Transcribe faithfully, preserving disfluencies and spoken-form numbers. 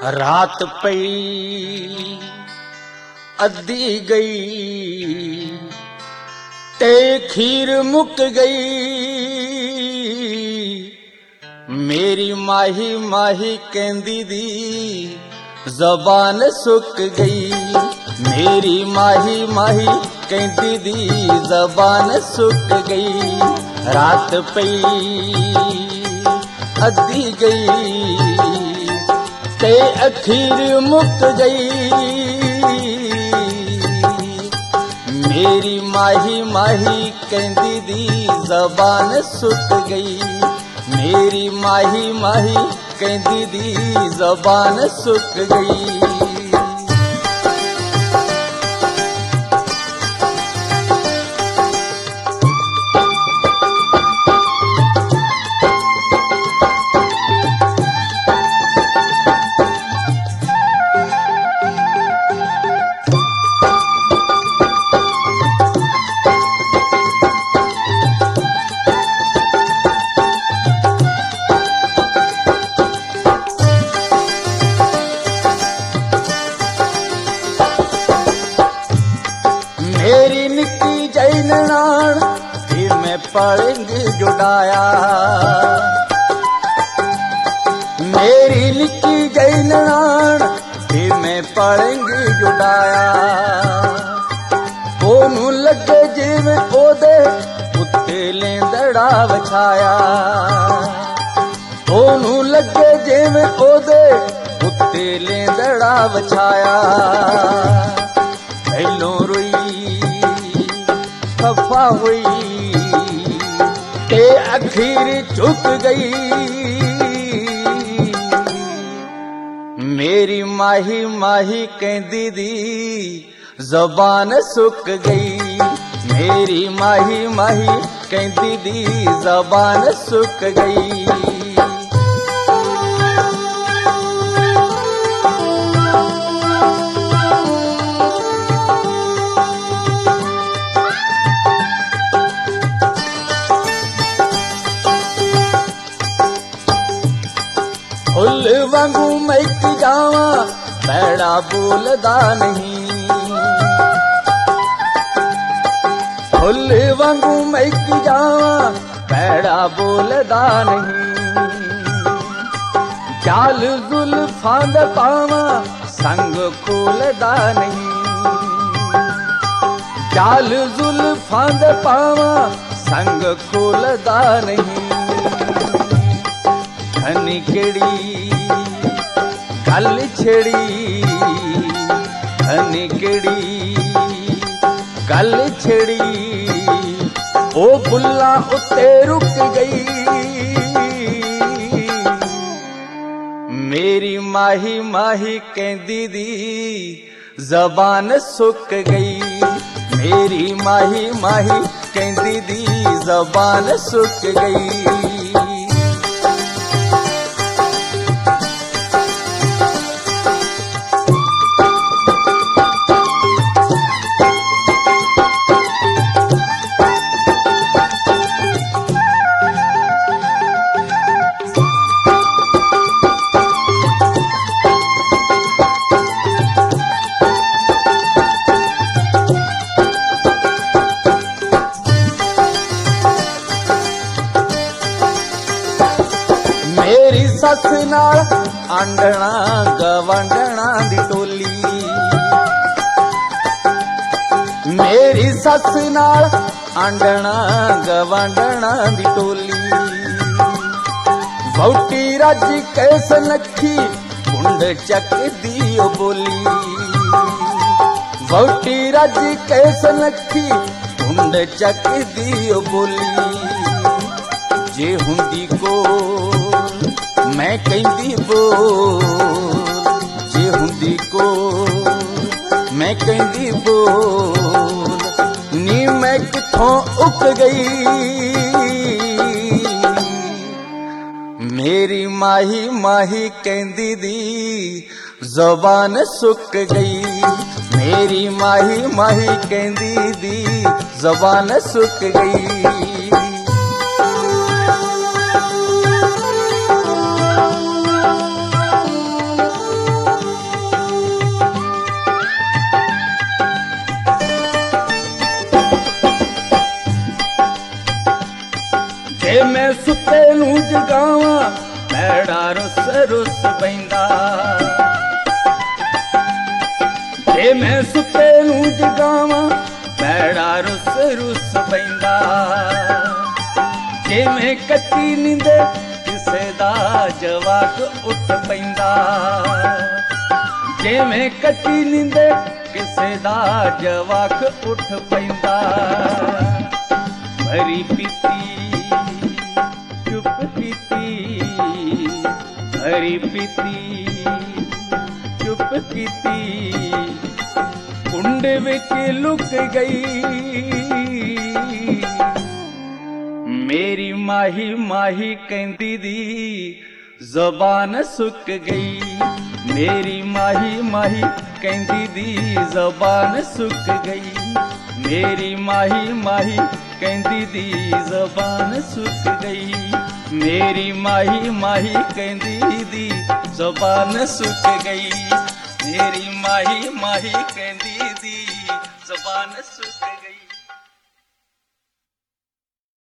रात पई अद्धी गई ते खीर मुक गई। मेरी माही माही कहंदी दी जबान सुक गई। मेरी माही माही कहंदी दी जबान सुक गई। रात पई अद्धी गई ते अखीर मुक गई। मेरी माही माही कहंदी दी जबान सुक गई। मेरी माही माही कहंदी दी जबान सुक गई। मेरी निक्की जई ननाण फिर मैं पलंग जुड़ाया। मेरी निक्की जई ननाण फिर मैं पलंग जुड़ाया। ओनू लगे जिवें ओदे उत्ते लेंदड़ा वछाया। ओनू लगे जिवें ओदे उत्ते लेंदड़ा वछाया। पहलों रोई खफा हुई ते अखीर झुक गई। मेरी माही माही कहंदी दी जबान सुक गई। मेरी माही माही कहंदी दी जबान सुक गई। फुल वांगू महक जावा पैड़ा बोलदा नहीं। फुल वांगू महक जावा पैड़ा बोलदा नहीं। चाल जुल्फां दा पावा संग खोलदा नहीं। चाल जुल्फां दा पावा संग खोलदा नहीं। धनी केड़ी गल छेड़ी धनी केड़ी गल छेड़ी ओ बुल्ला उत्ते रुक गई। मेरी माही माही कहंदी दी जबान सुक गई। मेरी माही माही कहंदी दी जबान सुक गई। मेरी सस नाल आंडना गवांडना दी टोली। मेरी सस नाल आंडना गवांडना दी टोली। वहुटी रज कैस नखी कुंड चक दी ओ बोली। वहुटी रज कैस नखी कुंड चक दी ओ बोली। जे हुंदी को मैं कहंदी बोल जे हुंदी को मैं कहंदी बोल नी मैं किथों उक गई। मेरी माही माही कहंदी दी जबान सुक गई। मेरी माही माही कहंदी दी जबान सुक गई। जे मैं सुते नू जगावा पैड़ा रुस रुस बैंदा जे मैं सुते नू जगावा पैड़ा रुस रुस बैंदा जे मैं कच्ची नींदे किसे दा जवाक उठ पैंदा जे मैं कच्ची नींदे किसे दा जवाक उठ पैंदा भरी पीती चुप कीती भरी पीती चुप कीती कुंड विच लुक गई मेरी माही माही कहंदी दी ज़बान सुक गई मेरी माही माही कहंदी दी ज़बान सुक गई मेरी माही माही कहंदी दी ज़बान सुक गई मेरी माही माही कहंदी दी ज़बान सुक गई मेरी माही माही कहंदी दी ज़बान सुक